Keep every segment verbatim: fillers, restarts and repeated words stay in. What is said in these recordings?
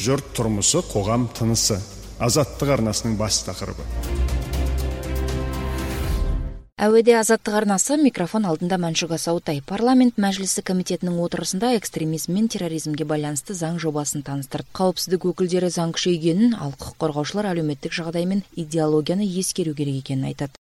Жұрт тұрмысы, қоғам тынысы. Азаттық арнасының бас тақырыбы. Әуеде Азаттық арнасы, микрофон алдында Мәншүк Асаутай. Парламент Мәжілісі комитетінің отырысында экстремизм мен терроризмге байланысты заң жобасын таныстырды. Қауіпсіздік өкілдері заң күшейгенін, ал құқық қорғаушылар әлеуметтік жағдай мен идеологияны ескеру керек екенін айтады.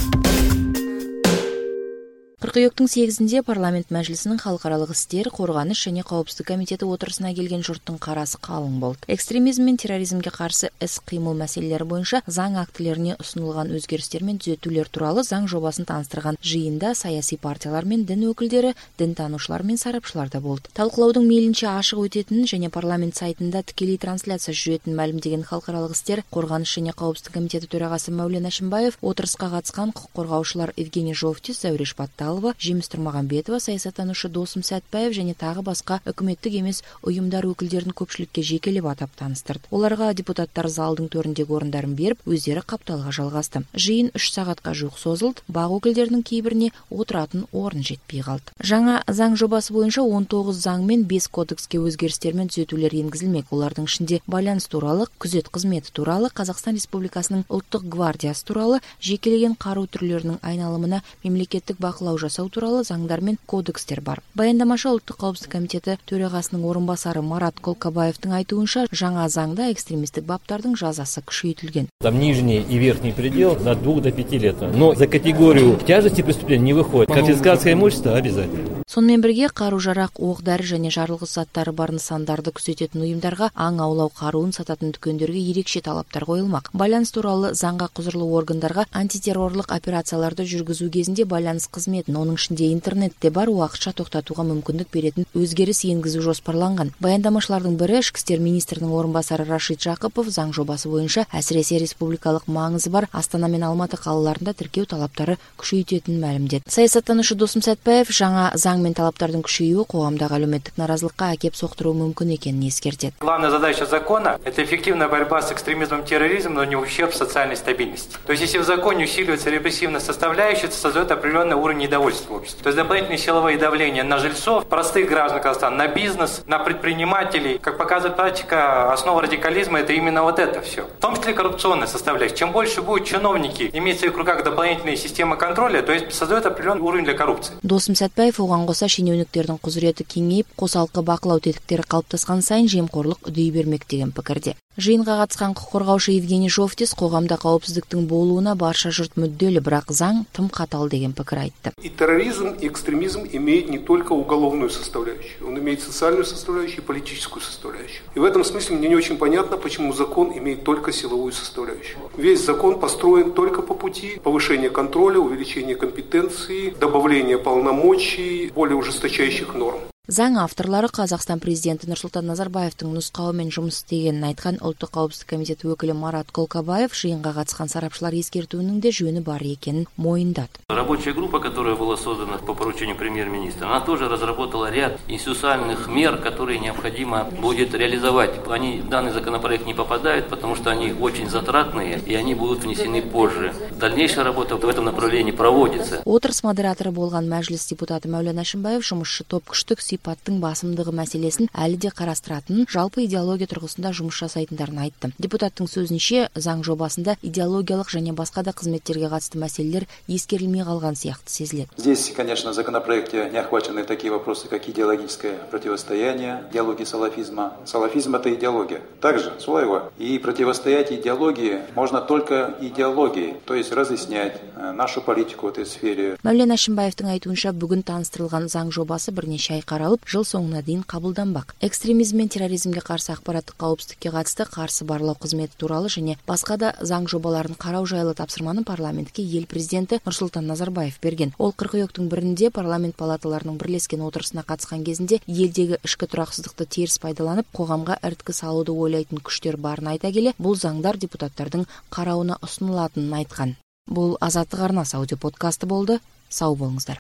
Қыркүйектің сегізінде парламент мәжілісінің халықаралық істер, қорғаныс және қауіпсіздік комитеті отырысына келген жұрттың қарасы қалың болды. Экстремизм мен терроризмге қарсы іс-қимыл мәселелері бойынша заң актілеріне ұсынылған өзгерістер мен түзетулер туралы заң жобасын таныстырған жиында саяси партиялар мен дін өкілдері, дінтанушылар мен сарапшылар да болды. Талқылаудың мейлінше ашық өтетінін және парламент сайтында тікелей трансляция жүретінін мәлімдеген халықаралық істер, қорғаныс және қауіпсіздік комитеті төрағасы Мәулен Әшімбаев отырысқа қатысқан құқық қорғаушылар Евгений Жовтис, Зәуреш Батталова, Жеміс Тұрмағанбетова, саясаттанушы Досым Сәтбаев және тағы басқа үкіметтік емес ұйымдар өкілдерін көпшілікке жекелеп атап таныстырды. Оларға депутаттар залдың төріндегі орындарын беріп, өздері қапталға жалғасты. Жиын үш сағатқа жуық созылды. Бақ өкілдерінің кейбіріне отыратын орын жетпей қалды. Жаңа заң жобасы бойынша он тоғыз заң мен бес кодекске өзгерістер мен түзетулер енгізілмек. Олардың ішінде байланыс туралы, күзет қызметі туралы, Қазақстан Республикасының ұлттық гвардиясы туралы, жекелеген қару түрлерінің айналымына мемлекеттік бақылау жасау туралы заңдар мен кодекстер бар. Баяндамашы ұлттық қауіпсіздік комитеті төрағасының орынбасары Марат Колкабаевтың айтуынша, жаңа заңда экстремистік баптардың жазасы күшейтілген. Там нижний и верхний предел от двух до пяти лет. Но за категорию тяжести преступления не выходит. Конфискация имущества обязательно. Сонымен бірге қару-жарақ, оқ-дәрі және жарылғыш заттары бар нысандарды күзететін ұйымдарға, аң аулау қаруын сататын дүкендерге ерекше талаптар қойылмақ. Байланыс туралы заңға құзырлы органдарға антитеррорлық операцияларды жүргізу кезінде байланыс қызметін, оның ішінде интернетте бар, уақытша тоқтатуға мүмкіндік беретін өзгеріс енгізу жоспарланған. Баяндамашылардың бірі ішкі істер министрінің орынбасары Рашид Жақыпов заң жобасы бойынша әсіресе республикалық маңызы бар Астана мен Алматы қалаларында тіркеу талаптары күшейтетінін мәлімдеді. Саясаттанушы Досым Сәтбаев жаңа заң мен талаптардың күшеюі қоғамдағы әлеуметтік наразылыққа әкеп соқтыруы мүмкін екенін ескертеді. Главная задача закона – это эффективная борьба с экстремизмом и терроризмом, но не в ущерб социальной стабильности. То есть, если в законе усиливается репрессивная составляющая, это создает определенный уровень недовольства общества. То есть, дополнительные силовые давления на жильцов, простых граждан Казахстана, на бизнес, на предпринимателей. Как показывает практика, основа радикализма – это именно вот это все. В том числе коррупционная составляющая. Чем больше будут чиновники иметь в своих руках дополнительные системы контроля, то есть создает определенный уровень для коррупции. Досым Сәтбаев оған қоса шенеуніктердің құзыреті кеңейіп, қосалқы бақылау тетіктері қалыптасқан сайын жемқорлық үдей бермек деген пікірде. Жиынға қатысқан құқық қорғаушы Евгений Жовтис қоғамда қауіпсіздіктің болуына барша жұрт мүдделі, бірақ заң тым қатал деген пікір айтты. И терроризм, и экстремизм имеет не только уголовную составляющую, он имеет социальную составляющую и политическую составляющую. И в этом смысле мне не очень понятно, почему закон имеет только силовую составляющую. Весь закон построен только по пути повышения контроля, увеличения компетенции, добавления полномочий, более ужесточающих норм. Заң авторлары Қазақстан президенті Нұрсұлтан Назарбаевтың нұсқауымен жұмыс істегенін айтқан ұлттық қауіпсіздік комитеті өкілі Марат Колкабаев жиынға қатысқан сарапшылар ескертуінің де жөні бар екенін мойындады. Рабочая группа, которая была создана по поручению премьер-министра, она тоже разработала ряд институциональных мер, которые необходимо будет реализовать. Они в данный законопроект не попадают, потому что они очень затратные и они будут внесены позже. Дальнейшая работа в этом направлении проводится. Отырыс модераторы болған мәжіліс депутаты Мәулен Әшімбаев жұмысшы топ күштік сипаттың басымдығы мәселесін әлі де қарастыратын, жалпы идеология тұрғысында жұмыс жасайтындарын айтты. Депутаттың сөзінше, заң жобасында идеологиялық және басқа да қызметтерге қатысты мәселелер ескерілмей қалған сияқты сезіледі. Здесь, конечно, в законопроекте не охвачены такие вопросы, как идеологическое противостояние, идеология салафизма. Салафизм – это идеология. Также, слово, и противостоять идеологии можно только идеологией, то есть разъяснять нашу политику в этой сфере. Мәулен Әшімбаевтың айтуынша, бүгін таныстырылған заң жобасы бірнеше ай қаралып, жыл соңына дейін қабылданбақ. Экстремизм мен терроризмге қарсы ақпараттық қауіпсіздікке қатысты қарсы барлау қызметі туралы және басқа да заң жобаларын қарау жайлы тапсырманы парламентке ел президенті Нұрсұлтан Назарбаев берген. Ол қыркүйектің бірінде парламент палаталарының бірлескен отырысына қатысқан кезінде елдегі ішкі тұрақсыздықты теріс пайдаланып, қоғамға іріткі салуды ойлайтын күштер барын айта келе, бұл заңдар депутаттардың қарауына ұсынылатынын айтқан. Бұл Азаттық арнасы аудио подкасты болды. Сау болыңыздар.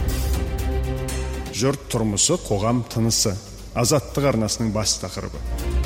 Жұрт тұрмысы, қоғам тынысы. Азаттық арнасының бас тақырыбы.